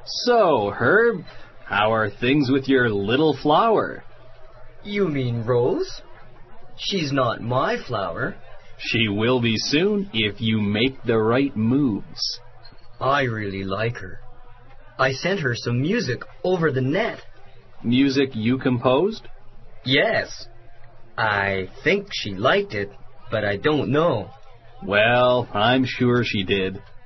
So, Herb, how are things with your little flower? You mean Rose? She's not my flower. She will be soon if you make the right moves. I really like her. I sent her some music over the net. Music you composed? Yes. I think she liked it, but I don't know. Well, I'm sure she did.